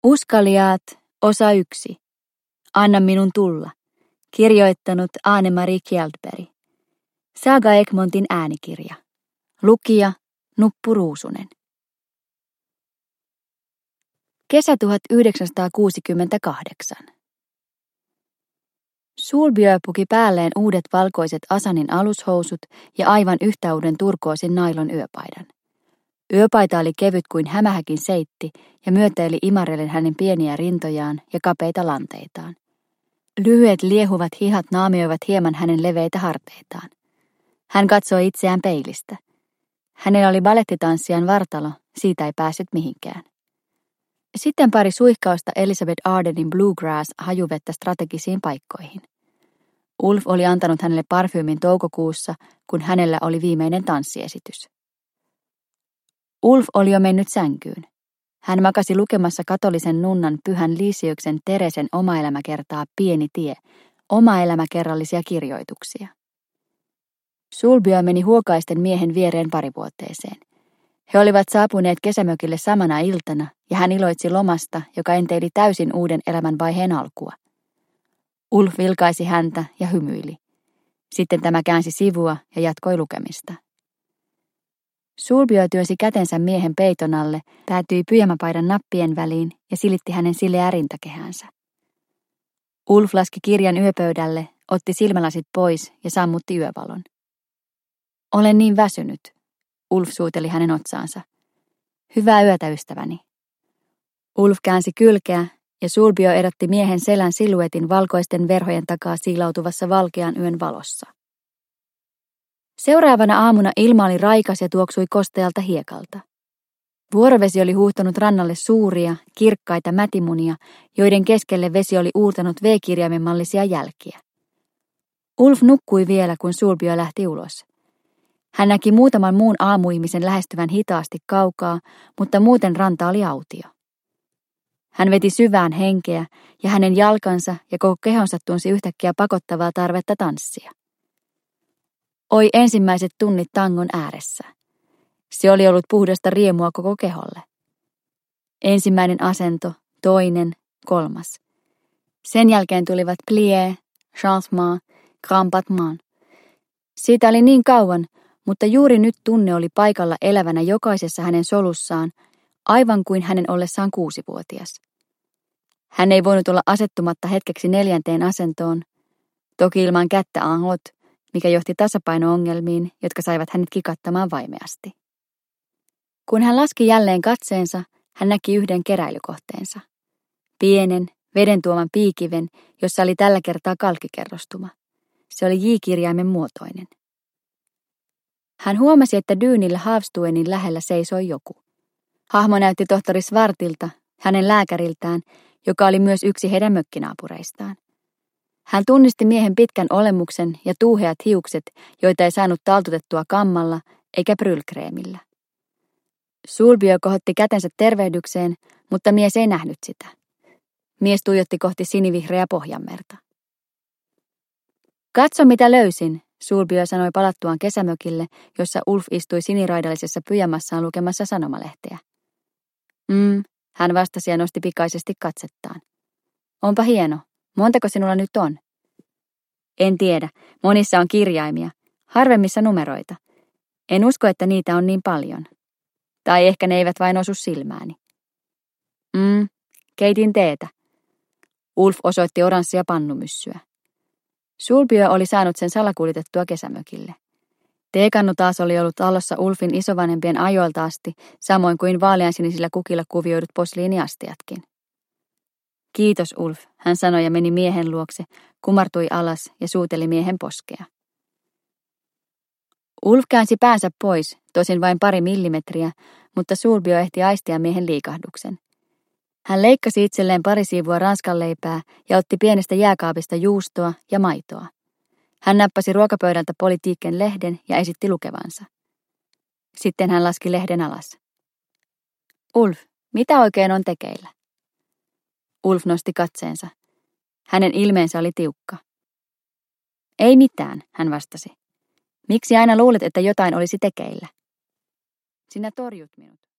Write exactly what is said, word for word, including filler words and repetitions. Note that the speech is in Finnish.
Uskaliaat, osa yksi. Anna minun tulla. Kirjoittanut Anne-Marie Kjeldberg. Saga Egmontin äänikirja. Lukija Nuppu Ruusunen. Kesä tuhatyhdeksänsataakuusikymmentäkahdeksan. Sulbjörn puki päälleen uudet valkoiset Asanin alushousut ja aivan yhtä uuden turkoosin nailon yöpaidan. Yöpaita oli kevyt kuin hämähäkin seitti ja myötäili imarrellen hänen pieniä rintojaan ja kapeita lanteitaan. Lyhyet liehuvat hihat naamioivat hieman hänen leveitä harteitaan. Hän katsoi itseään peilistä. Hänellä oli balettitanssijan vartalo, siitä ei päässyt mihinkään. Sitten pari suihkausta Elizabeth Ardenin Bluegrass-hajuvettä strategisiin paikkoihin. Ulf oli antanut hänelle parfyymin toukokuussa, kun hänellä oli viimeinen tanssiesitys. Ulf oli jo mennyt sänkyyn. Hän makasi lukemassa katolisen nunnan Pyhän Liisioksen Teresen omaelämäkertaa Pieni tie, omaelämäkerrallisia kirjoituksia. Sulbjörn meni huokaisten miehen viereen parivuotteeseen. He olivat saapuneet kesämökille samana iltana, ja hän iloitsi lomasta, joka enteili täysin uuden elämänvaiheen alkua. Ulf vilkaisi häntä ja hymyili. Sitten tämä käänsi sivua ja jatkoi lukemista. Sulbjörn työnsi kätensä miehen peiton alle, päätyi pyjamapaidan nappien väliin ja silitti hänen sileää rintakehäänsä. Ulf laski kirjan yöpöydälle, otti silmälasit pois ja sammutti yövalon. Olen niin väsynyt, Ulf suuteli hänen otsaansa. Hyvää yötä, ystäväni. Ulf käänsi kylkeä ja Sulbjörn erotti miehen selän siluetin valkoisten verhojen takaa siilautuvassa valkean yön valossa. Seuraavana aamuna ilma oli raikas ja tuoksui kostealta hiekalta. Vuorovesi oli huuhtonut rannalle suuria, kirkkaita mätimunia, joiden keskelle vesi oli uurtanut V-kirjaimen mallisia jälkiä. Ulf nukkui vielä, kun Sulbjörn lähti ulos. Hän näki muutaman muun aamuihmisen lähestyvän hitaasti kaukaa, mutta muuten ranta oli autio. Hän veti syvään henkeä ja hänen jalkansa ja koko kehonsa tunsi yhtäkkiä pakottavaa tarvetta tanssia. Oi ensimmäiset tunnit tangon ääressä. Se oli ollut puhdasta riemua koko keholle. Ensimmäinen asento, toinen, kolmas. Sen jälkeen tulivat plié, changement, grand battement. Siitä oli niin kauan, mutta juuri nyt tunne oli paikalla elävänä jokaisessa hänen solussaan, aivan kuin hänen ollessaan kuusivuotias. Hän ei voinut olla asettumatta hetkeksi neljänteen asentoon, toki ilman kättä en hot, mikä johti tasapaino-ongelmiin, jotka saivat hänet kikattamaan vaimeasti. Kun hän laski jälleen katseensa, hän näki yhden keräilykohteensa. Pienen, veden tuoman piikiven, jossa oli tällä kertaa kalkkikerrostuma. Se oli J-kirjaimen muotoinen. Hän huomasi, että dyynillä Havstuenin lähellä seisoi joku. Hahmo näytti tohtori Svartilta, hänen lääkäriltään, joka oli myös yksi heidän mökkinaapureistaan. Hän tunnisti miehen pitkän olemuksen ja tuuheat hiukset, joita ei saanut taltutettua kammalla eikä prylkreemillä. Sulbjörn kohotti kätensä tervehdykseen, mutta mies ei nähnyt sitä. Mies tuijotti kohti sinivihreää Pohjanmerta. Katso mitä löysin, Sulbjörn sanoi palattuaan kesämökille, jossa Ulf istui siniraidallisessa pyjamassaan lukemassa sanomalehteä. Mm, hän vastasi ja nosti pikaisesti katsettaan. Onpa hieno. Montako sinulla nyt on? En tiedä. Monissa on kirjaimia. Harvemmissa numeroita. En usko, että niitä on niin paljon. Tai ehkä ne eivät vain osu silmääni. Mm, keitin teetä. Ulf osoitti oranssia pannumyssyä. Sulbjörn oli saanut sen salakuljetettua kesämökille. Teekannu taas oli ollut allossa Ulfin isovanhempien ajoilta asti, samoin kuin vaaleansinisillä kukilla kuvioidut posliiniastiatkin. Kiitos, Ulf, hän sanoi ja meni miehen luokse, kumartui alas ja suuteli miehen poskea. Ulf käänsi päänsä pois, tosin vain pari millimetriä, mutta Sulbjörn ehti aistia miehen liikahduksen. Hän leikkasi itselleen pari siivua ranskanleipää ja otti pienestä jääkaapista juustoa ja maitoa. Hän nappasi ruokapöydältä Politiiken lehden ja esitti lukevansa. Sitten hän laski lehden alas. Ulf, mitä oikein on tekeillä? Ulf nosti katseensa. Hänen ilmeensä oli tiukka. Ei mitään, hän vastasi. Miksi aina luulet, että jotain olisi tekeillä? Sinä torjut minut.